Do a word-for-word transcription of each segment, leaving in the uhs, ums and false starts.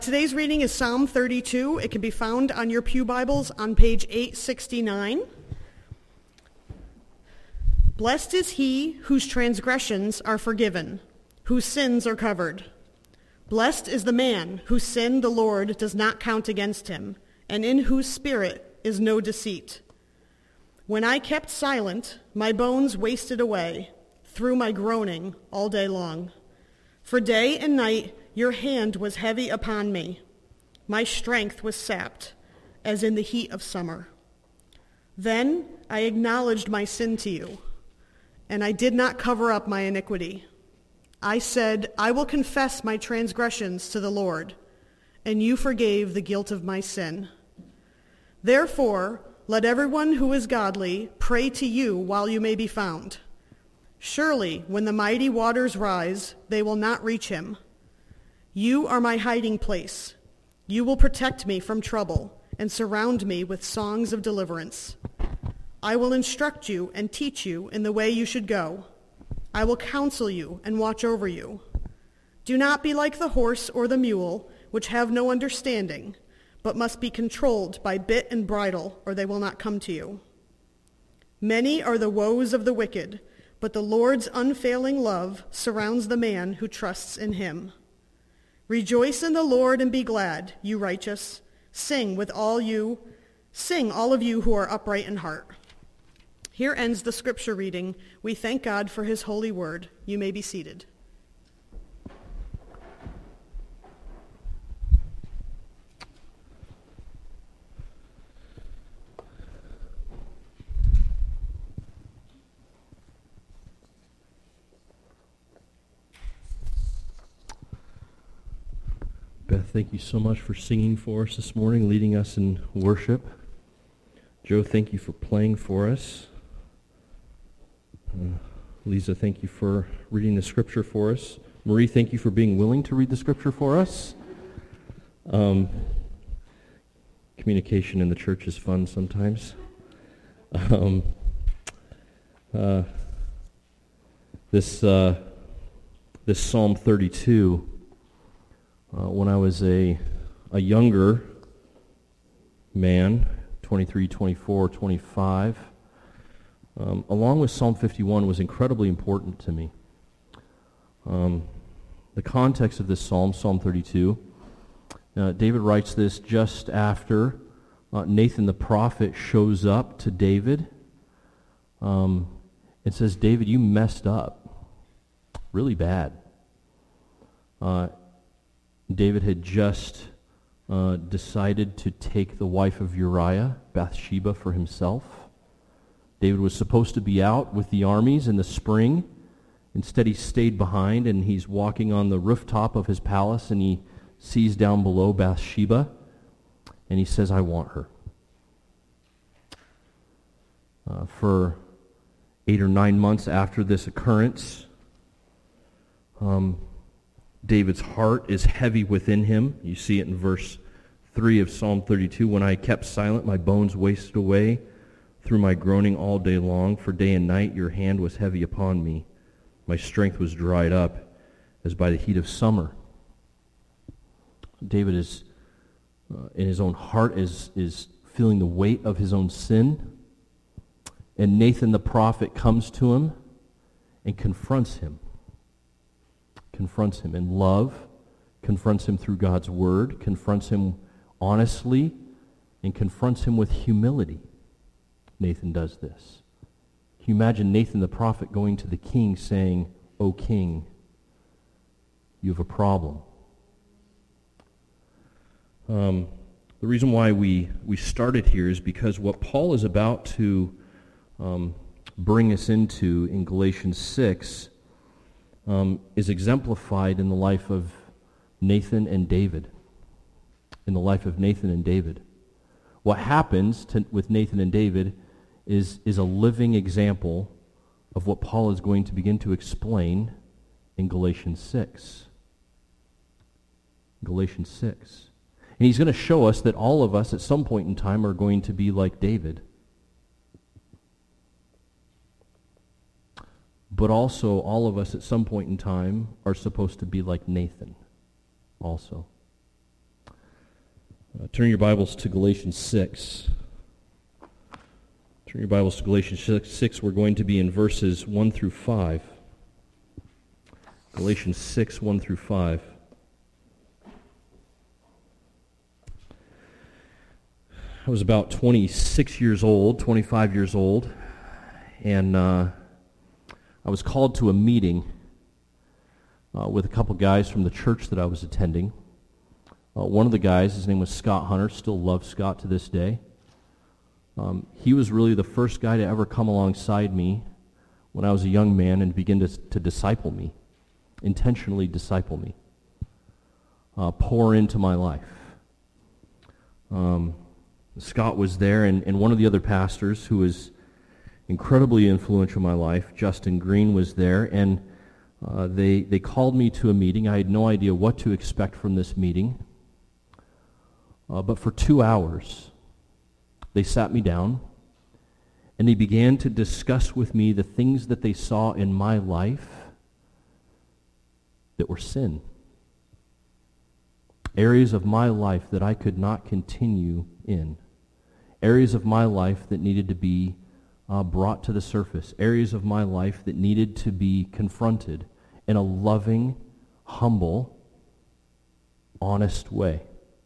Today's reading is Psalm thirty-two. It can be found on your pew Bibles on page eight sixty-nine. Blessed is he whose transgressions are forgiven, whose sins are covered. Blessed is the man whose sin the Lord does not count against him, and in whose spirit is no deceit. When I kept silent, my bones wasted away through my groaning all day long. For day and night your hand was heavy upon me. My strength was sapped, as in the heat of summer. Then I acknowledged my sin to you, and I did not cover up my iniquity. I said, I will confess my transgressions to the Lord, and you forgave the guilt of my sin. Therefore, let everyone who is godly pray to you while you may be found. Surely, when the mighty waters rise, they will not reach him. You are my hiding place. You will protect me from trouble and surround me with songs of deliverance. I will instruct you and teach you in the way you should go. I will counsel you and watch over you. Do not be like the horse or the mule, which have no understanding, but must be controlled by bit and bridle, or they will not come to you. Many are the woes of the wicked, but the Lord's unfailing love surrounds the man who trusts in him. Rejoice in the Lord and be glad, you righteous. Sing with all you, sing all of you who are upright in heart. Here ends the scripture reading. We thank God for his holy word. You may be seated. Beth, thank you so much for singing for us this morning, leading us in worship. Joe, thank you for playing for us. Uh, Lisa, thank you for reading the scripture for us. Marie, thank you for being willing to read the scripture for us. Um, communication in the church is fun sometimes. Um, uh, this uh, this Psalm thirty-two. Uh, when I was a a younger man, twenty-three, twenty-four, twenty-five, um, along with Psalm fifty-one, was incredibly important to me. Um, the context of this psalm, Psalm thirty-two, uh, David writes this just after uh, Nathan the prophet shows up to David. Um, it says, David, you messed up really bad. Uh, David had just uh, decided to take the wife of Uriah, Bathsheba, for himself. David was supposed to be out with the armies in the spring. Instead, he stayed behind, and he's walking on the rooftop of his palace, and he sees down below Bathsheba, and he says, I want her. Uh, for eight or nine months after this occurrence, um, David's heart is heavy within him. You see it in verse three of Psalm thirty-two. When I kept silent, my bones wasted away through my groaning all day long. For day and night your hand was heavy upon me. My strength was dried up as by the heat of summer. David is, uh, in his own heart, is, is feeling the weight of his own sin. And Nathan the prophet comes to him and confronts him. confronts him in love, confronts him through God's word, confronts him honestly, and confronts him with humility. Nathan does this. Can you imagine Nathan the prophet going to the king saying, O king, you have a problem? Um, the reason why we, we started here is because what Paul is about to um, bring us into in Galatians six Um, is exemplified in the life of Nathan and David. In the life of Nathan and David. What happens to, with Nathan and David is, is a living example of what Paul is going to begin to explain in Galatians six. Galatians six. And he's going to show us that all of us at some point in time are going to be like David. But also, all of us at some point in time are supposed to be like Nathan also. Turn your Bibles to Galatians six. Turn your Bibles to Galatians six. We're going to be in verses one through five. Galatians six, one through five. I was about twenty-six years old, twenty-five years old, and uh, I was called to a meeting uh, with a couple guys from the church that I was attending. Uh, one of the guys, his name was Scott Hunter, still love Scott to this day. Um, he was really the first guy to ever come alongside me when I was a young man and begin to, to disciple me, intentionally disciple me, uh, pour into my life. Um, Scott was there, and, and one of the other pastors who was incredibly influential in my life, Justin Green, was there, and uh, they, they called me to a meeting. I had no idea what to expect from this meeting. Uh, but for two hours, they sat me down, and they began to discuss with me the things that they saw in my life that were sin. Areas of my life that I could not continue in. Areas of my life that needed to be uh, brought to the surface. Areas of my life that needed to be confronted in a loving, humble, honest way.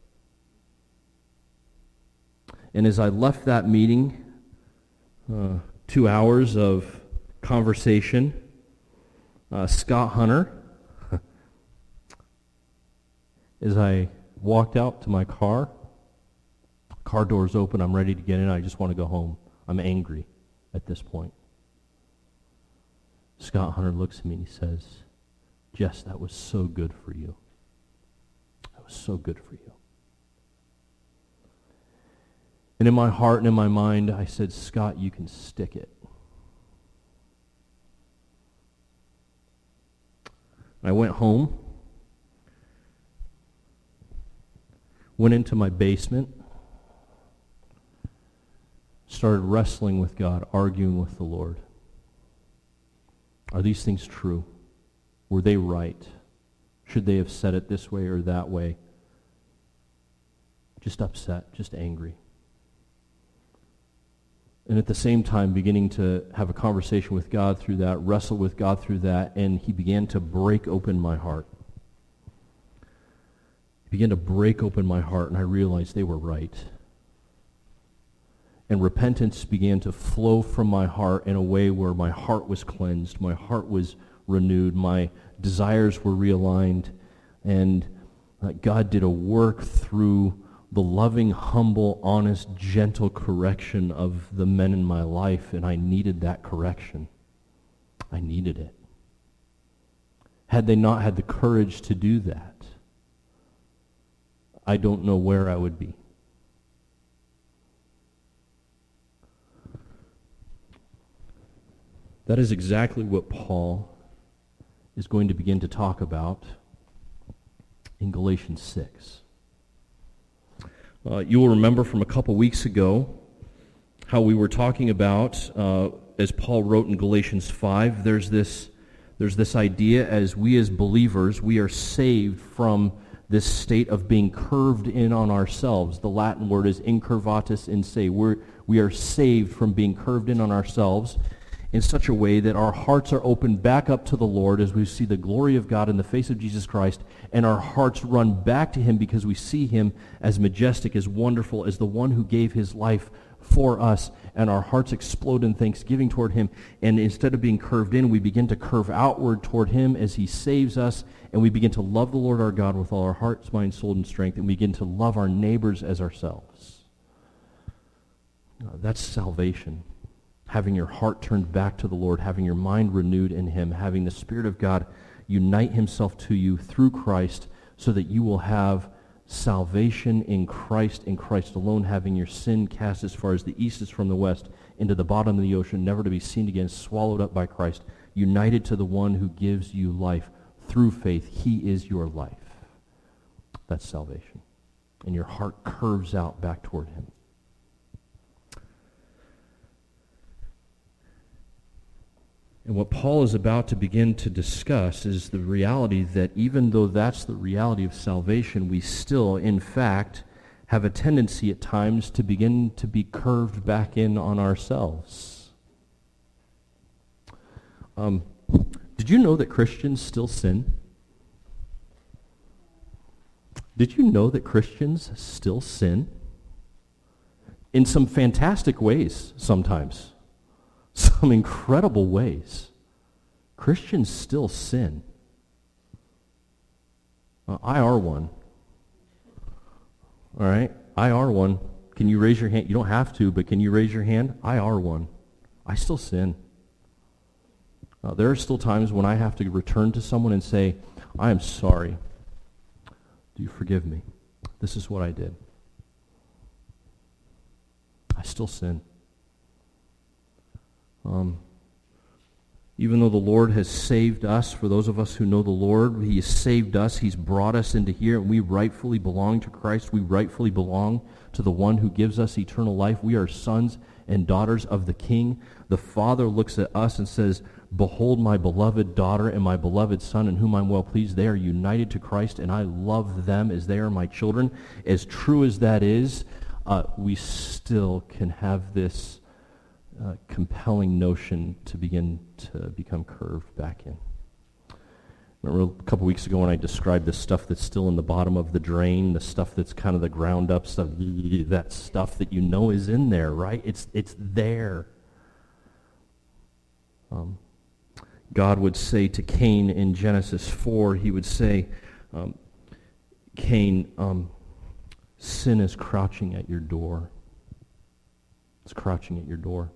And as I left that meeting, uh, two hours of conversation, uh, Scott Hunter, as I walked out to my car, car doors open, I'm ready to get in, I just want to go home. I'm angry at this point. Scott Hunter looks at me and he says, "Jess, that was so good for you. That was so good for you." And in my heart and in my mind, I said, "Scott, you can stick it." I went home, went into my basement, started wrestling with God, arguing with the Lord. Are these things true? Were they right? Should they have said it this way or that way? Just upset, just angry. And at the same time, beginning to have a conversation with God through that, wrestle with God through that, and he began to break open my heart. He began to break open my heart, and I realized they were right. And repentance began to flow from my heart in a way where my heart was cleansed, my heart was renewed, my desires were realigned, and uh, God did a work through the loving, humble, honest, gentle correction of the men in my life, and I needed that correction. I needed it. Had they not had the courage to do that, I don't know where I would be. That is exactly what Paul is going to begin to talk about in Galatians six. Uh, you will remember from a couple weeks ago how we were talking about, uh, as Paul wrote in Galatians five, there's this, there's this idea as we as believers, we are saved from this state of being curved in on ourselves. The Latin word is incurvatus in se. We're, we are saved from being curved in on ourselves in such a way that our hearts are opened back up to the Lord as we see the glory of God in the face of Jesus Christ, and our hearts run back to him because we see him as majestic, as wonderful, as the one who gave his life for us, and our hearts explode in thanksgiving toward him. And instead of being curved in, we begin to curve outward toward him as he saves us, and we begin to love the Lord our God with all our hearts, mind, soul, and strength, and we begin to love our neighbors as ourselves. Uh, that's salvation. Having your heart turned back to the Lord, having your mind renewed in him, having the Spirit of God unite himself to you through Christ so that you will have salvation in Christ, in Christ alone, having your sin cast as far as the east is from the west into the bottom of the ocean, never to be seen again, swallowed up by Christ, united to the one who gives you life through faith. He is your life. That's salvation. And your heart curves out back toward him. And what Paul is about to begin to discuss is the reality that even though that's the reality of salvation, we still, in fact, have a tendency at times to begin to be curved back in on ourselves. Um, did you know that Christians still sin? Did you know that Christians still sin? In some fantastic ways sometimes. Some incredible ways. Christians still sin. Uh, I are one. All right? I are one. Can you raise your hand? You don't have to, but can you raise your hand? I are one. I still sin. Uh, there are still times when I have to return to someone and say, I am sorry. Do you forgive me? This is what I did. I still sin. Um, even though the Lord has saved us, for those of us who know the Lord, He has saved us, He's brought us into here, and we rightfully belong to Christ. We rightfully belong to the one who gives us eternal life. We are sons and daughters of the King. The Father looks at us and says, behold my beloved daughter and my beloved son in whom I'm well pleased. They are united to Christ, and I love them as they are my children. As true as that is, uh, we still can have this Uh, compelling notion to begin to become curved back in. Remember a couple weeks ago when I described the stuff that's still in the bottom of the drain, the stuff that's kind of the ground up stuff, that stuff that you know is in there, right? It's it's there. Um, God would say to Cain in Genesis four, He would say, um, Cain, um, sin is crouching at your door. It's crouching at your door.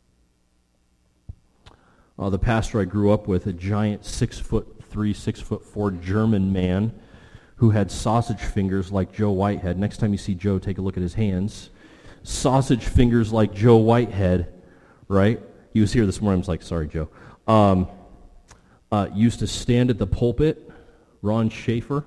Uh, the pastor I grew up with, a giant six foot three, six foot four German man who had sausage fingers like Joe Whitehead. Next time you see Joe, take a look at his hands. Sausage fingers like Joe Whitehead, right? He was here this morning. I was like, sorry, Joe. Um, uh, used to stand at the pulpit, Ron Schaefer.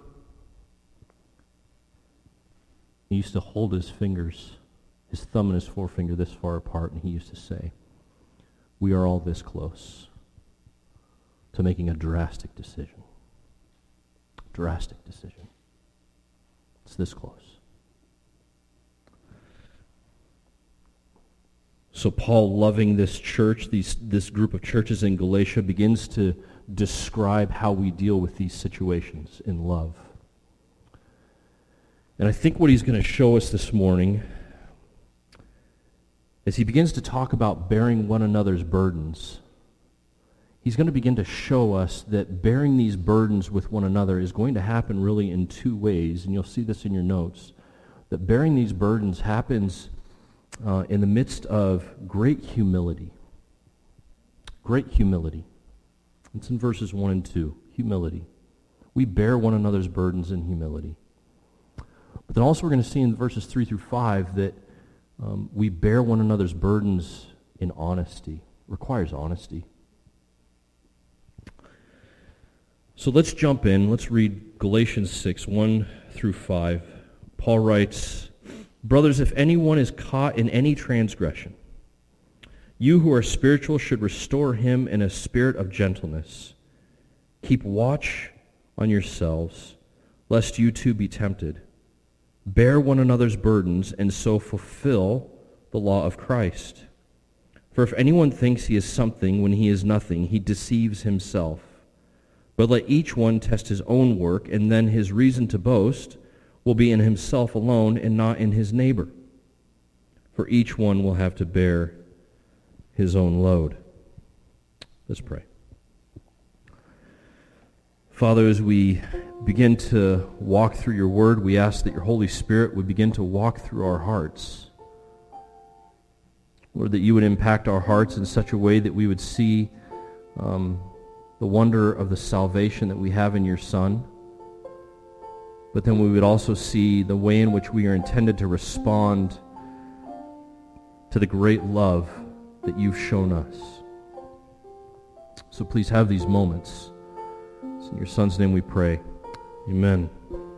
He used to hold his fingers, his thumb and his forefinger this far apart, and he used to say, we are all this close to making a drastic decision. Drastic decision. It's this close. So Paul, loving this church, these, this group of churches in Galatia, begins to describe how we deal with these situations in love. And I think what he's going to show us this morning, as he begins to talk about bearing one another's burdens, he's going to begin to show us that bearing these burdens with one another is going to happen really in two ways, and you'll see this in your notes, that bearing these burdens happens uh, in the midst of great humility. Great humility. It's in verses one and two, humility. We bear one another's burdens in humility. But then also we're going to see in verses three through five that Um, we bear one another's burdens in honesty. It requires honesty. So let's jump in. Let's read Galatians six, one through five. Paul writes, brothers, if anyone is caught in any transgression, you who are spiritual should restore him in a spirit of gentleness. Keep watch on yourselves, lest you too be tempted. Bear one another's burdens, and so fulfill the law of Christ. For if anyone thinks he is something when he is nothing, he deceives himself. But let each one test his own work, and then his reason to boast will be in himself alone and not in his neighbor. For each one will have to bear his own load. Let's pray. Father, as we begin to walk through your word, we ask that your Holy Spirit would begin to walk through our hearts. Lord, that you would impact our hearts in such a way that we would see um, the wonder of the salvation that we have in your Son, but then we would also see the way in which we are intended to respond to the great love that you've shown us. So please have these moments. It's in your Son's name we pray. Amen.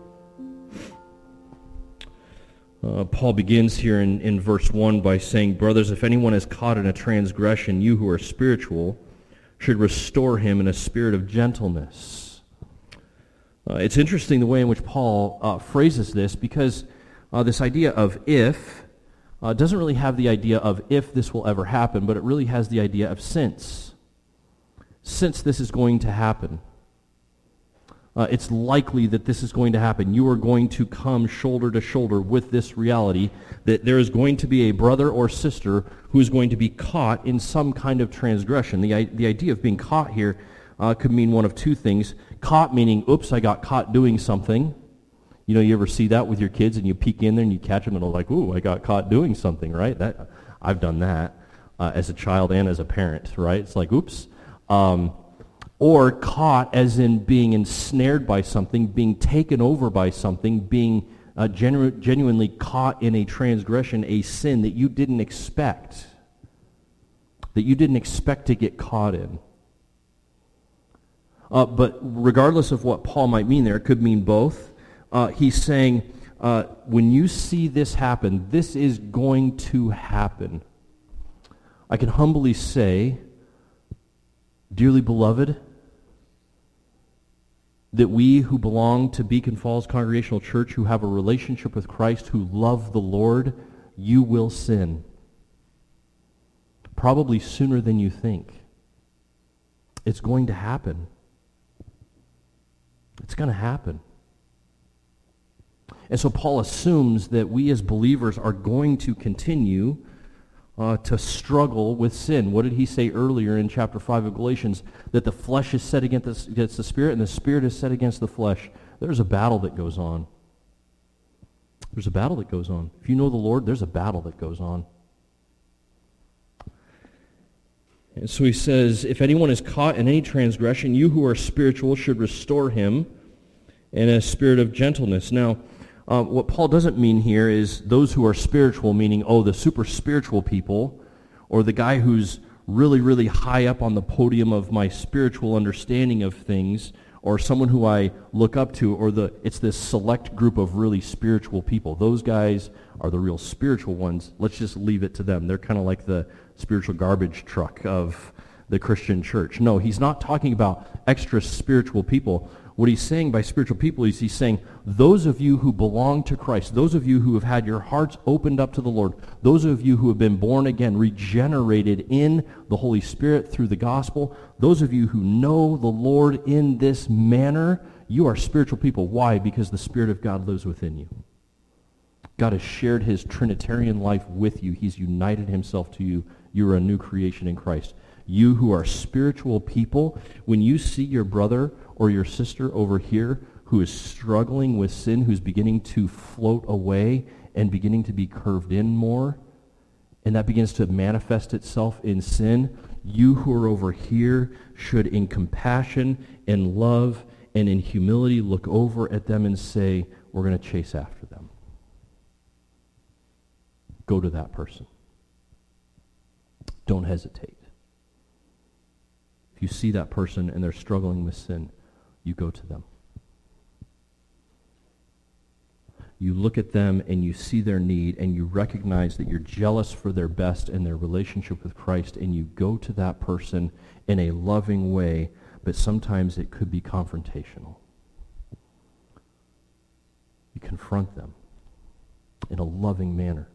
Uh, Paul begins here in, in verse one by saying, brothers, if anyone is caught in a transgression, you who are spiritual should restore him in a spirit of gentleness. Uh, it's interesting the way in which Paul uh, phrases this, because Uh, this idea of if uh, doesn't really have the idea of if this will ever happen, but it really has the idea of since. Since this is going to happen. Uh, it's likely that this is going to happen. You are going to come shoulder to shoulder with this reality that there is going to be a brother or sister who is going to be caught in some kind of transgression. The, the idea of being caught here uh, could mean one of two things. Caught meaning, oops, I got caught doing something. You know, you ever see that with your kids and you peek in there and you catch them and they're like, ooh, I got caught doing something, right? That I've done that uh, as a child and as a parent, right? It's like, oops. Um, or caught as in being ensnared by something, being taken over by something, being uh, genu- genuinely caught in a transgression, a sin that you didn't expect, that you didn't expect to get caught in. Uh, but regardless of what Paul might mean there, it could mean both. Uh, he's saying, uh, when you see this happen, this is going to happen. I can humbly say, dearly beloved, that we who belong to Beacon Falls Congregational Church, who have a relationship with Christ, who love the Lord, you will sin. Probably sooner than you think. It's going to happen. It's going to happen. And so Paul assumes that we as believers are going to continue Uh, to struggle with sin. What did he say earlier in chapter five of Galatians? That the flesh is set against the, against the spirit, and the spirit is set against the flesh. There's a battle that goes on. There's a battle that goes on. If you know the Lord, there's a battle that goes on. And so he says, if anyone is caught in any transgression, you who are spiritual should restore him in a spirit of gentleness. Now, Uh, what Paul doesn't mean here is those who are spiritual, meaning, oh, the super spiritual people, or the guy who's really, really high up on the podium of my spiritual understanding of things, or someone who I look up to, or the it's this select group of really spiritual people. Those guys are the real spiritual ones. Let's just leave it to them. They're kind of like the spiritual garbage truck of the Christian church. No, he's not talking about extra spiritual people. What he's saying by spiritual people is he's saying, those of you who belong to Christ, those of you who have had your hearts opened up to the Lord, those of you who have been born again, regenerated in the Holy Spirit through the gospel, those of you who know the Lord in this manner, you are spiritual people. Why? Because the Spirit of God lives within you. God has shared his Trinitarian life with you. He's united himself to you. You are a new creation in Christ. You who are spiritual people, when you see your brother or your sister over here who is struggling with sin, who's beginning to float away and beginning to be curved in more, and that begins to manifest itself in sin, you who are over here should in compassion and love and in humility look over at them and say, we're going to chase after them. Go to that person. Don't hesitate. If you see that person and they're struggling with sin, you go to them. You look at them and you see their need and you recognize that you're jealous for their best and their relationship with Christ, and you go to that person in a loving way, but sometimes it could be confrontational. You confront them in a loving manner.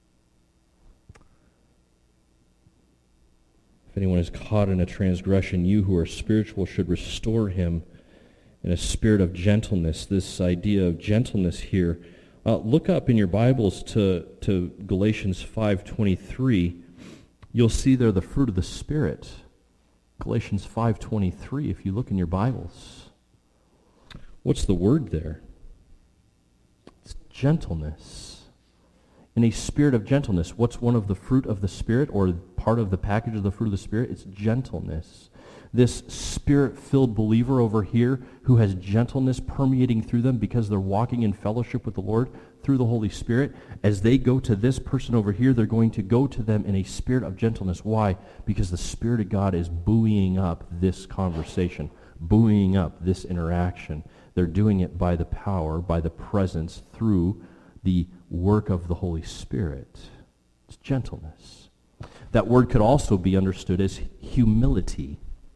If anyone is caught in a transgression, you who are spiritual should restore him in a spirit of gentleness. This idea of gentleness here. Uh, look up in your Bibles to, to Galatians five twenty-three. You'll see there the fruit of the Spirit. Galatians five twenty-three, if you look in your Bibles. What's the word there? It's gentleness. In a spirit of gentleness. What's one of the fruit of the Spirit, or part of the package of the fruit of the Spirit? It's gentleness. This Spirit-filled believer over here who has gentleness permeating through them because they're walking in fellowship with the Lord through the Holy Spirit, as they go to this person over here, they're going to go to them in a spirit of gentleness. Why? Because the Spirit of God is buoying up this conversation, buoying up this interaction. They're doing it by the power, by the presence, through the work of the Holy Spirit. It's gentleness. That word could also be understood as humility.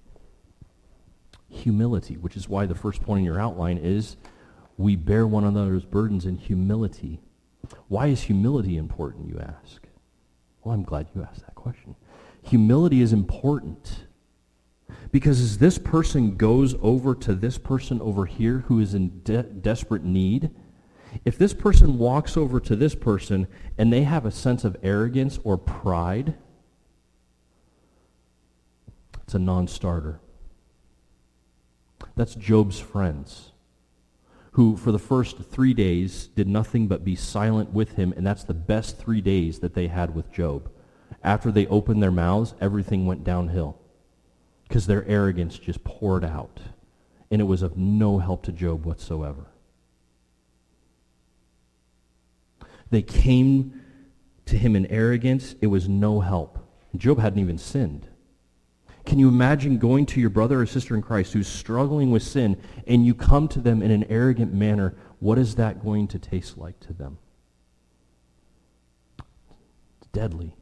Humility, which is why the first point in your outline is we bear one another's burdens in humility. Why is humility important, you ask? Well, I'm glad you asked that question. Humility is important because as this person goes over to this person over here who is in de- desperate need, if this person walks over to this person and they have a sense of arrogance or pride, it's a non-starter. That's Job's friends, who for the first three days did nothing but be silent with him, and that's the best three days that they had with Job. After they opened their mouths, everything went downhill because their arrogance just poured out, and it was of no help to Job whatsoever. They came to him in arrogance. It was no help. Job hadn't even sinned. Can you imagine going to your brother or sister in Christ who's struggling with sin and you come to them in an arrogant manner? What is that going to taste like to them? It's deadly.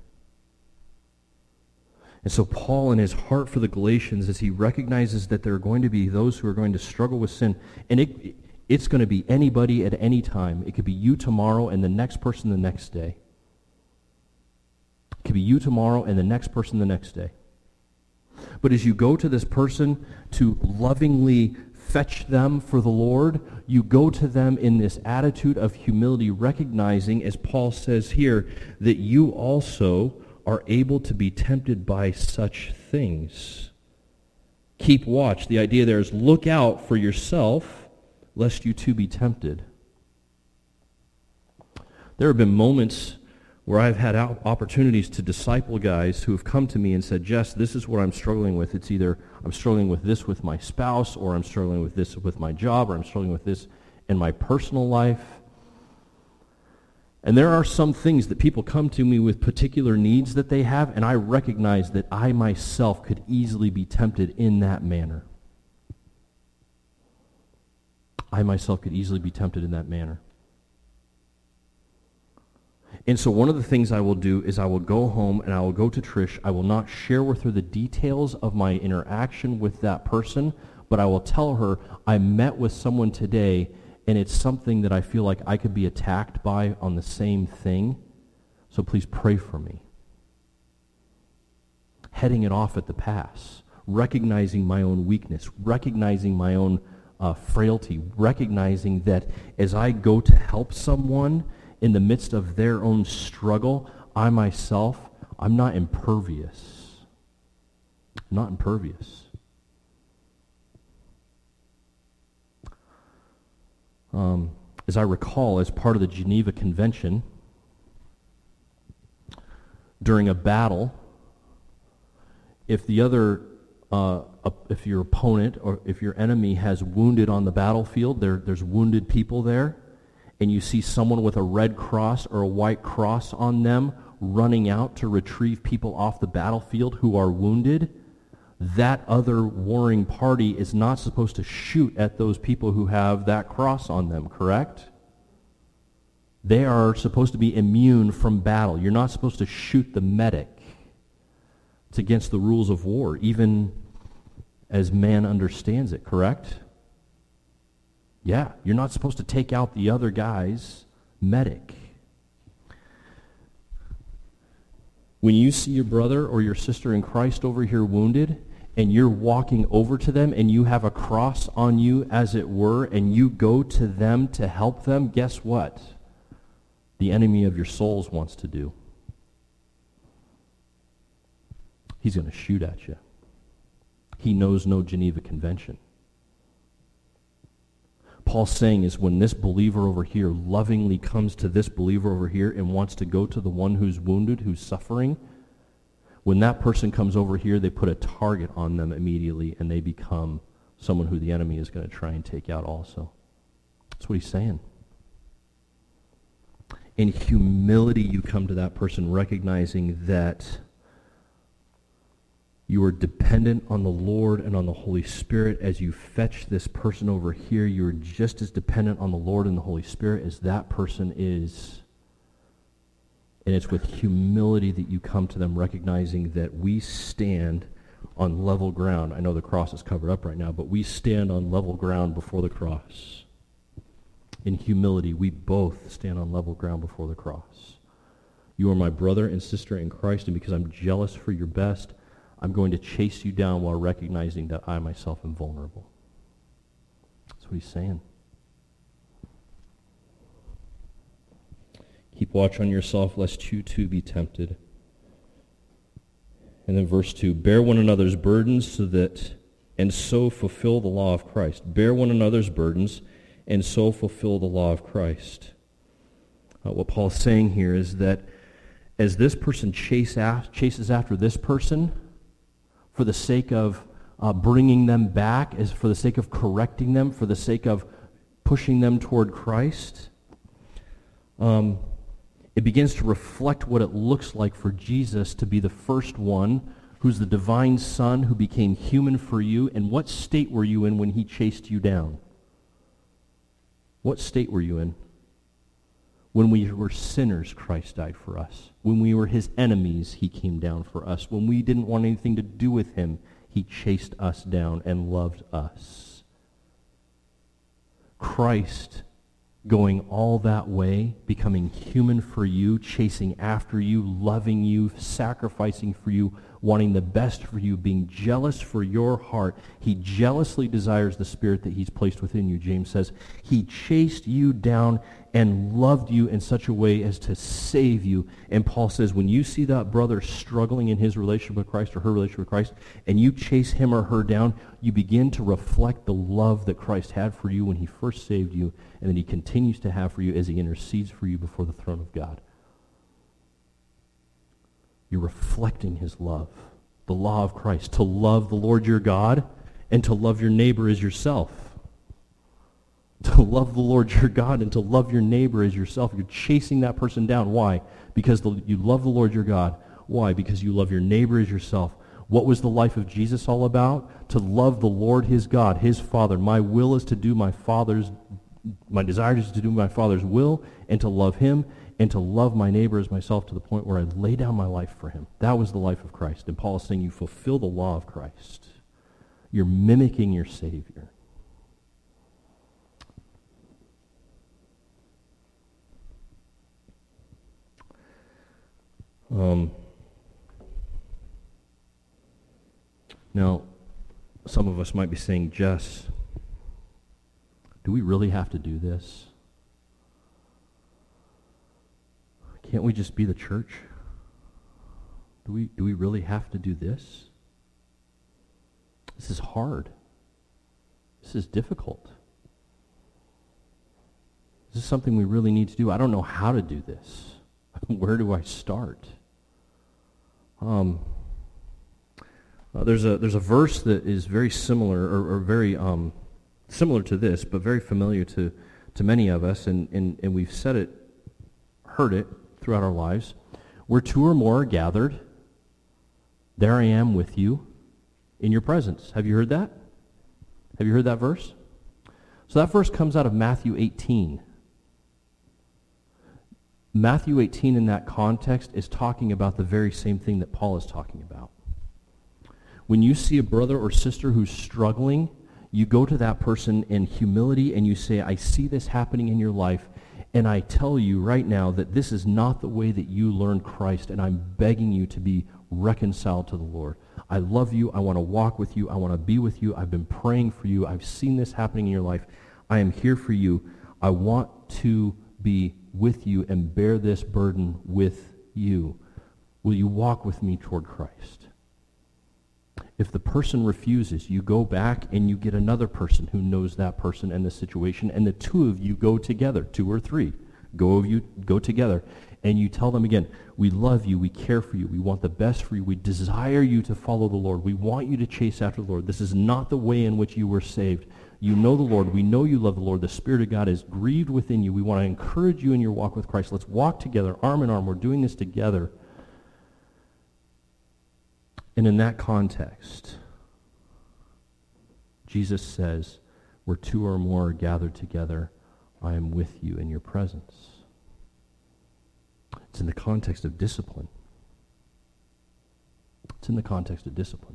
And so Paul, in his heart for the Galatians, as he recognizes that there are going to be those who are going to struggle with sin, and it, it's going to be anybody at any time. It could be you tomorrow and the next person the next day. It could be you tomorrow and the next person the next day. But as you go to this person to lovingly fetch them for the Lord, you go to them in this attitude of humility, recognizing, as Paul says here, that you also are able to be tempted by such things. Keep watch. The idea there is look out for yourself, lest you too be tempted. There have been moments where I've had opportunities to disciple guys who have come to me and said, Jess, this is what I'm struggling with. It's either I'm struggling with this with my spouse, or I'm struggling with this with my job, or I'm struggling with this in my personal life. And there are some things that people come to me with particular needs that they have, and I recognize that I myself could easily be tempted in that manner. I myself could easily be tempted in that manner. And so one of the things I will do is I will go home and I will go to Trish. I will not share with her the details of my interaction with that person, but I will tell her I met with someone today and it's something that I feel like I could be attacked by on the same thing. So please pray for me. Heading it off at the pass, recognizing my own weakness, recognizing my own uh, frailty, recognizing that as I go to help someone in the midst of their own struggle, I myself, I'm not impervious. I'm not impervious. Um, as I recall, as part of the Geneva Convention, during a battle, if the other, uh, if your opponent or if your enemy has wounded on the battlefield, there, there's wounded people there, and you see someone with a red cross or a white cross on them running out to retrieve people off the battlefield who are wounded, that other warring party is not supposed to shoot at those people who have that cross on them, correct? They are supposed to be immune from battle. You're not supposed to shoot the medic. It's against the rules of war, even as man understands it, correct? Yeah, you're not supposed to take out the other guy's medic. When you see your brother or your sister in Christ over here wounded, and you're walking over to them, and you have a cross on you, as it were, and you go to them to help them, guess what? The enemy of your souls wants to do. He's going to shoot at you. He knows no Geneva Convention. Paul's saying is when this believer over here lovingly comes to this believer over here and wants to go to the one who's wounded, who's suffering, when that person comes over here, they put a target on them immediately and they become someone who the enemy is going to try and take out also. That's what he's saying. In humility, you come to that person recognizing that you are dependent on the Lord and on the Holy Spirit. As you fetch this person over here, you are just as dependent on the Lord and the Holy Spirit as that person is. And it's with humility that you come to them, recognizing that we stand on level ground. I know the cross is covered up right now, but we stand on level ground before the cross. In humility, we both stand on level ground before the cross. You are my brother and sister in Christ, and because I'm jealous for your best, I'm going to chase you down while recognizing that I myself am vulnerable. That's what he's saying. Keep watch on yourself, lest you too be tempted. And then verse two, bear one another's burdens so that, and so fulfill the law of Christ. Bear one another's burdens, and so fulfill the law of Christ. Uh, what Paul's saying here is that as this person chase af- chases after this person for the sake of uh, bringing them back, as for the sake of correcting them, for the sake of pushing them toward Christ, um, it begins to reflect what it looks like for Jesus to be the first one who's the divine Son who became human for you. And what state were you in when he chased you down? What state were you in? When we were sinners, Christ died for us. When we were his enemies, he came down for us. When we didn't want anything to do with him, he chased us down and loved us. Christ going all that way, becoming human for you, chasing after you, loving you, sacrificing for you, wanting the best for you, being jealous for your heart. He jealously desires the Spirit that he's placed within you, James says. He chased you down and loved you in such a way as to save you. And Paul says, when you see that brother struggling in his relationship with Christ or her relationship with Christ, and you chase him or her down, you begin to reflect the love that Christ had for you when he first saved you, and that he continues to have for you as he intercedes for you before the throne of God. You're reflecting his love, the law of Christ, to love the Lord your God and to love your neighbor as yourself. To love the Lord your God and to love your neighbor as yourself. You're chasing that person down. Why? Because the, you love the Lord your God. Why? Because you love your neighbor as yourself. What was the life of Jesus all about? To love the Lord his God, his Father. My will is to do my Father's, my desire is to do my Father's will and to love him and to love my neighbor as myself to the point where I lay down my life for him. That was the life of Christ. And Paul is saying you fulfill the law of Christ. You're mimicking your Savior. Um, now, some of us might be saying, Jess, do we really have to do this? Can't we just be the church? Do we, do we really have to do this? This is hard. This is difficult. This is something we really need to do. I don't know how to do this. Where do I start? Um, uh, there's a there's a verse that is very similar, or, or very um, similar to this, but very familiar to, to many of us, and, and, and we've said it, heard it throughout our lives. Where two or more are gathered, there I am with you in your presence. Have you heard that? Have you heard that verse? So that verse comes out of Matthew eighteen. Matthew eighteen in that context is talking about the very same thing that Paul is talking about. When you see a brother or sister who's struggling, you go to that person in humility and you say, I see this happening in your life, and I tell you right now that this is not the way that you learned Christ, and I'm begging you to be reconciled to the Lord. I love you. I want to walk with you. I want to be with you. I've been praying for you. I've seen this happening in your life. I am here for you. I want to be with you and bear this burden with you. Will you walk with me toward Christ? If the person refuses, you go back and you get another person who knows that person and the situation, and the two of you go together, two or three, go of you go together, and you tell them again, we love you, we care for you, we want the best for you, we desire you to follow the Lord, we want you to chase after the Lord. This is not the way in which you were saved. You know the Lord. We know you love the Lord. The Spirit of God is grieved within you. We want to encourage you in your walk with Christ. Let's walk together, arm in arm. We're doing this together. And in that context, Jesus says, where two or more are gathered together, I am with you in your presence. It's in the context of discipline. It's in the context of discipline.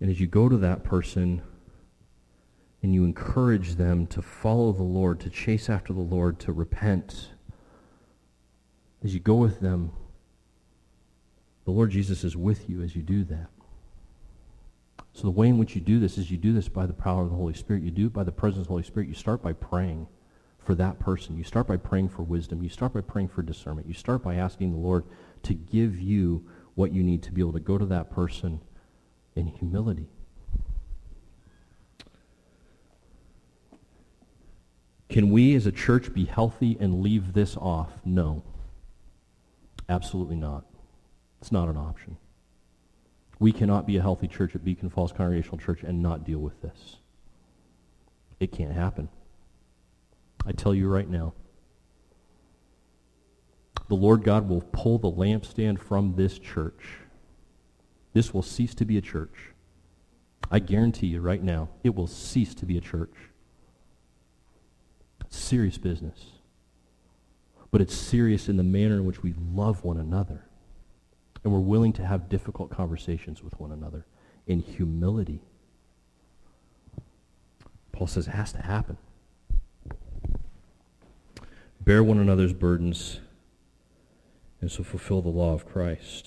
And as you go to that person and you encourage them to follow the Lord, to chase after the Lord, to repent, as you go with them, the Lord Jesus is with you as you do that. So the way in which you do this is you do this by the power of the Holy Spirit. You do it by the presence of the Holy Spirit. You start by praying for that person. You start by praying for wisdom. You start by praying for discernment. You start by asking the Lord to give you what you need to be able to go to that person in humility. Can we as a church be healthy and leave this off? No. Absolutely not. It's not an option. We cannot be a healthy church at Beacon Falls Congregational Church and not deal with this. It can't happen. I tell you right now, the Lord God will pull the lampstand from this church. This will cease to be a church. I guarantee you right now, it will cease to be a church. It's serious business. But it's serious in the manner in which we love one another. And we're willing to have difficult conversations with one another in humility. Paul says it has to happen. Bear one another's burdens, and so fulfill the law of Christ.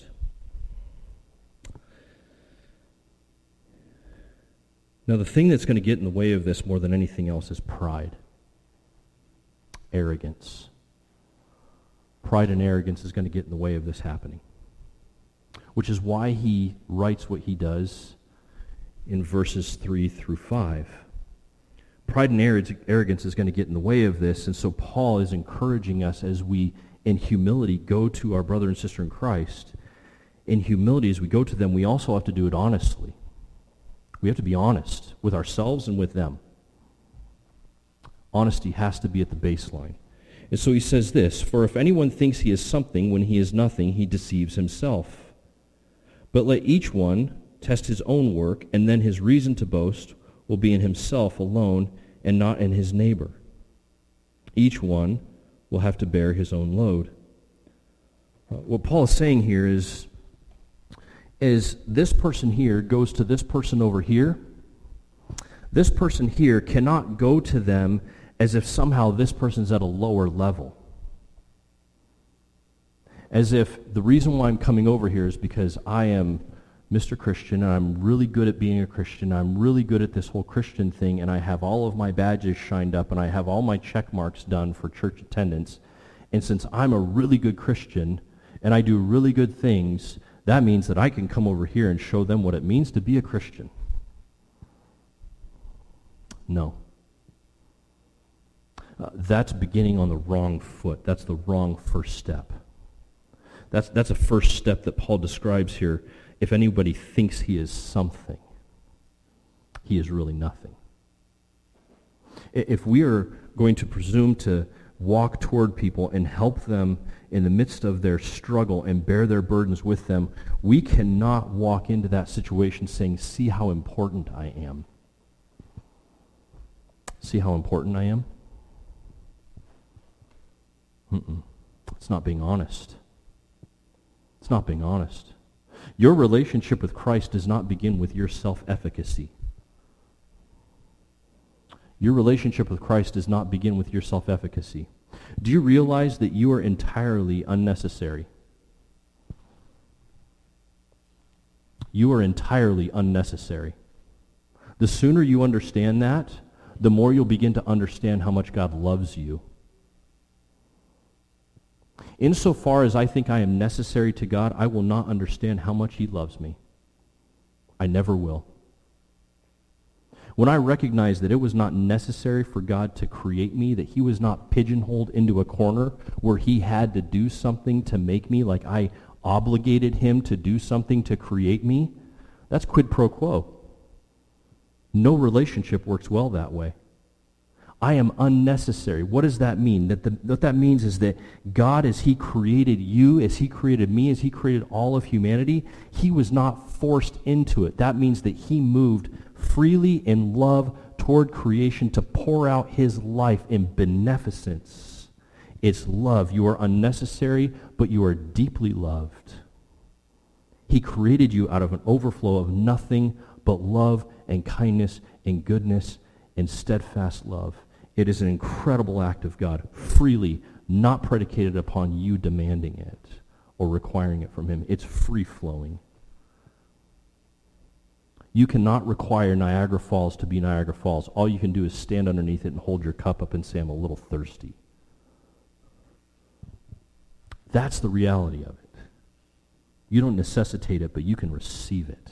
Now, the thing that's going to get in the way of this more than anything else is pride, arrogance. Pride and arrogance is going to get in the way of this happening, which is why he writes what he does in verses three through five. Pride and arrogance is going to get in the way of this, and so Paul is encouraging us as we, in humility, go to our brother and sister in Christ. In humility, as we go to them, we also have to do it honestly. We have to be honest with ourselves and with them. Honesty has to be at the baseline. And so he says this, "For if anyone thinks he is something when he is nothing, he deceives himself. But let each one test his own work, and then his reason to boast will be in himself alone and not in his neighbor. Each one will have to bear his own load." Uh, what Paul is saying here is, is this person here goes to this person over here. This person here cannot go to them as if somehow this person's at a lower level. As if the reason why I'm coming over here is because I am Mister Christian, and I'm really good at being a Christian. I'm really good at this whole Christian thing, and I have all of my badges shined up, and I have all my check marks done for church attendance. And since I'm a really good Christian, and I do really good things, that means that I can come over here and show them what it means to be a Christian. No. Uh, that's beginning on the wrong foot. That's the wrong first step. That's, that's a first step that Paul describes here. If anybody thinks he is something, he is really nothing. If we are going to presume to walk toward people and help them in the midst of their struggle and bear their burdens with them, we cannot walk into that situation saying, "See how important I am." See how important I am? Mm-mm. It's not being honest. It's not being honest. Your relationship with Christ does not begin with your self-efficacy. Your relationship with Christ does not begin with your self-efficacy. Do you realize that you are entirely unnecessary? You are entirely unnecessary. The sooner you understand that, the more you'll begin to understand how much God loves you. Insofar as I think I am necessary to God, I will not understand how much he loves me. I never will. When I recognize that it was not necessary for God to create me, that he was not pigeonholed into a corner where he had to do something to make me, like I obligated him to do something to create me, that's quid pro quo. No relationship works well that way. I am unnecessary. What does that mean? That the, what that means is that God, as he created you, as he created me, as he created all of humanity, he was not forced into it. That means that he moved freely in love toward creation to pour out his life in beneficence. It's love. You are unnecessary, but you are deeply loved. He created you out of an overflow of nothing but love and kindness and goodness and steadfast love. It is an incredible act of God, freely, not predicated upon you demanding it or requiring it from him. It's free-flowing. You cannot require Niagara Falls to be Niagara Falls. All you can do is stand underneath it and hold your cup up and say, I'm a little thirsty. That's the reality of it. You don't necessitate it, but you can receive it.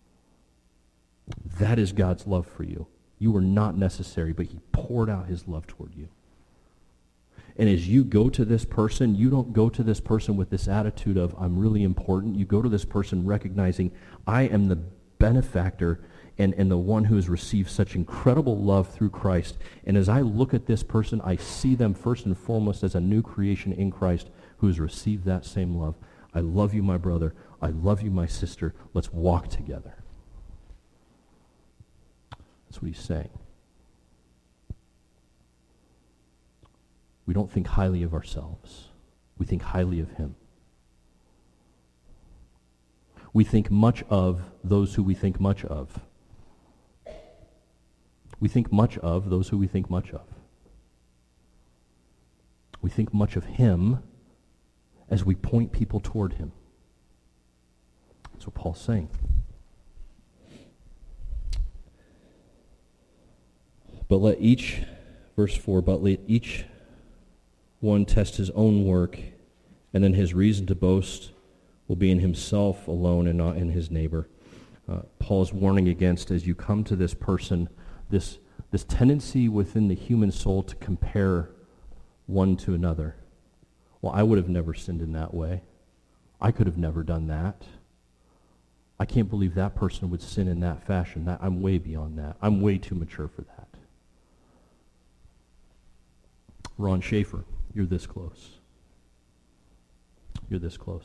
That is God's love for you. You were not necessary, but he poured out his love toward you. And as you go to this person, you don't go to this person with this attitude of, I'm really important. You go to this person recognizing, I am the benefactor and, and the one who has received such incredible love through Christ. And as I look at this person, I see them first and foremost as a new creation in Christ who has received that same love. I love you, my brother. I love you, my sister. Let's walk together. That's what he's saying. We don't think highly of ourselves. We think highly of him. We think much of those who we think much of. We think much of those who we think much of. We think much of him as we point people toward him. That's what Paul's saying. But let each, verse four, but let each one test his own work, and then his reason to boast will be in himself alone and not in his neighbor. Uh, Paul is warning against, as you come to this person, this, this tendency within the human soul to compare one to another. Well, I would have never sinned in that way. I could have never done that. I can't believe that person would sin in that fashion. That, I'm way beyond that. I'm way too mature for that. Ron Schaefer, you're this close. You're this close.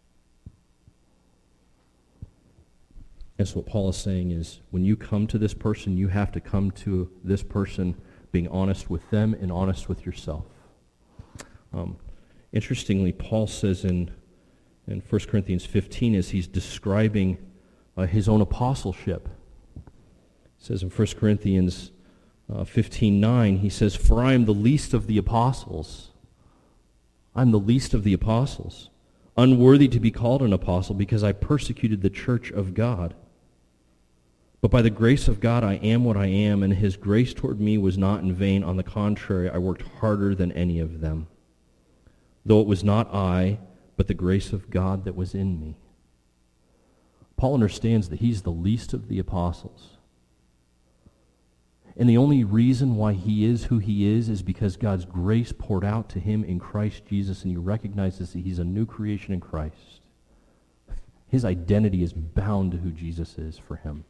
And so what Paul is saying is, when you come to this person, you have to come to this person being honest with them and honest with yourself. Um, interestingly, Paul says in, in First Corinthians fifteen, as he's describing uh, his own apostleship, he says in First Corinthians uh, fifteen nine, he says, "For I am the least of the apostles. I'm the least of the apostles, unworthy to be called an apostle because I persecuted the church of God. But by the grace of God I am what I am, and his grace toward me was not in vain. On the contrary, I worked harder than any of them. Though it was not I, but the grace of God that was in me." Paul understands that he's the least of the apostles. And the only reason why he is who he is is because God's grace poured out to him in Christ Jesus, and he recognizes that he's a new creation in Christ. His identity is bound to who Jesus is for him.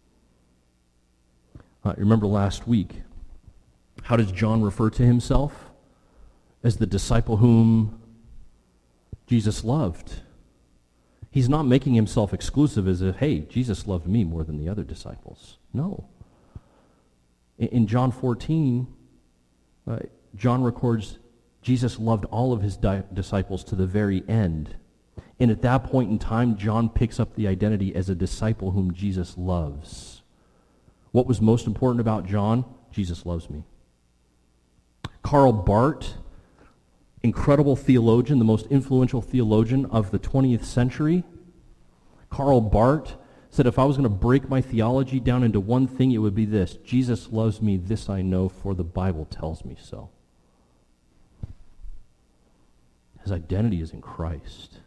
Uh, remember last week, how does John refer to himself? As the disciple whom Jesus loved. He's not making himself exclusive as if, hey, Jesus loved me more than the other disciples. No. In, in John fourteen, uh, John records Jesus loved all of his di- disciples to the very end. And at that point in time, John picks up the identity as a disciple whom Jesus loves. What was most important about John? Jesus loves me. Karl Barth, incredible theologian, the most influential theologian of the twentieth century, Karl Barth said, if I was going to break my theology down into one thing, it would be this: Jesus loves me, this I know, for the Bible tells me so. His identity is in Christ.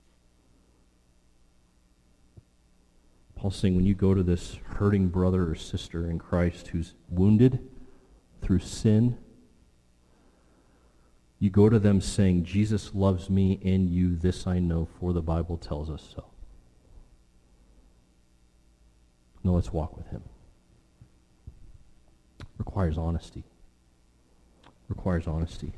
Paul's saying, when you go to this hurting brother or sister in Christ who's wounded through sin, you go to them saying, Jesus loves me and you, this I know, for the Bible tells us so. Now let's walk with him. Requires honesty. Requires honesty.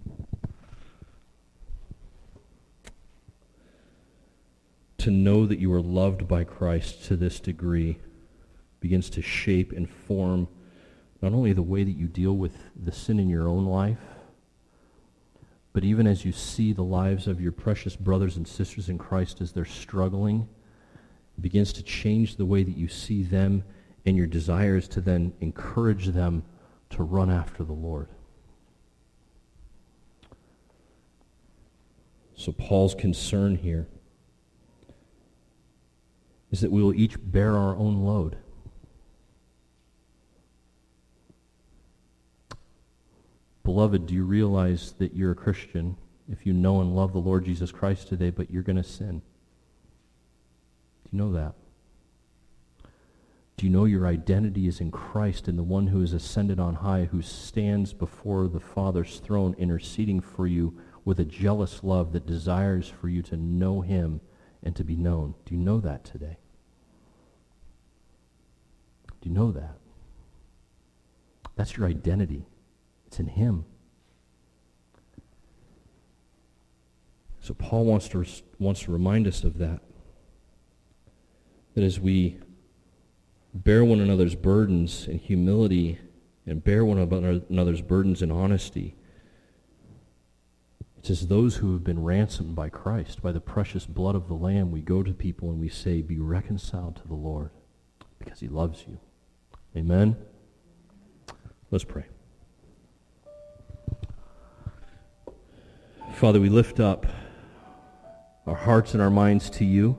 To know that you are loved by Christ to this degree begins to shape and form not only the way that you deal with the sin in your own life, but even as you see the lives of your precious brothers and sisters in Christ as they're struggling, It begins to change the way that you see them and your desires to then encourage them to run after the Lord. So Paul's concern here is that we will each bear our own load. Beloved, do you realize that you're a Christian if you know and love the Lord Jesus Christ today, but you're going to sin? Do you know that? Do you know your identity is in Christ, in the one who is ascended on high, who stands before the Father's throne interceding for you with a jealous love that desires for you to know him and to be known? Do you know that today? Do you know that? That's your identity. It's in him. So Paul wants to wants to remind us of that. That as we bear one another's burdens in humility and bear one another's burdens in honesty, it's as those who have been ransomed by Christ, by the precious blood of the Lamb, we go to people and we say, be reconciled to the Lord because he loves you. Amen? Let's pray. Father, we lift up our hearts and our minds to you,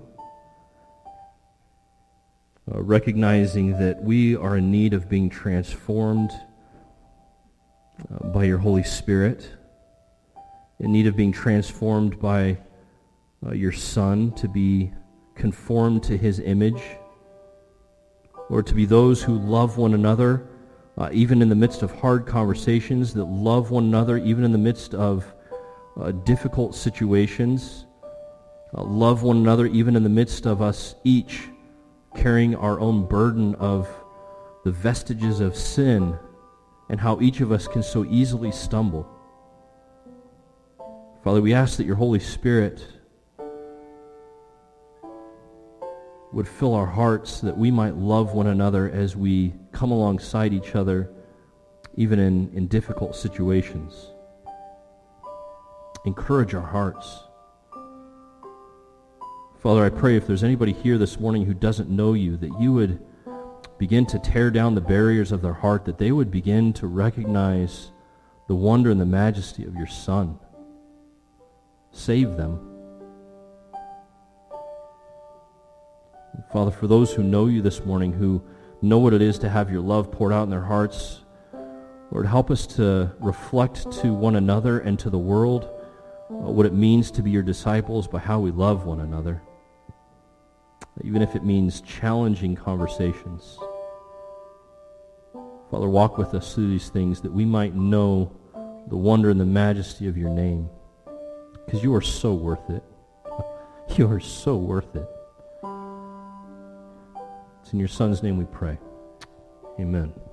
uh, recognizing that we are in need of being transformed uh, by your Holy Spirit, in need of being transformed by uh, your Son to be conformed to his image, or to be those who love one another, uh, even in the midst of hard conversations, that love one another even in the midst of uh, difficult situations, uh, love one another even in the midst of us each carrying our own burden of the vestiges of sin and how each of us can so easily stumble. Father, we ask that your Holy Spirit would fill our hearts, that we might love one another as we come alongside each other, even in, in difficult situations. Encourage our hearts. Father, I pray if there's anybody here this morning who doesn't know you, that you would begin to tear down the barriers of their heart, that they would begin to recognize the wonder and the majesty of your Son. Save them. Father, for those who know you this morning, who know what it is to have your love poured out in their hearts, Lord, help us to reflect to one another and to the world uh, what it means to be your disciples by how we love one another, even if it means challenging conversations. Father, walk with us through these things that we might know the wonder and the majesty of your name, because you are so worth it. You are so worth it. It's in your Son's name we pray. Amen.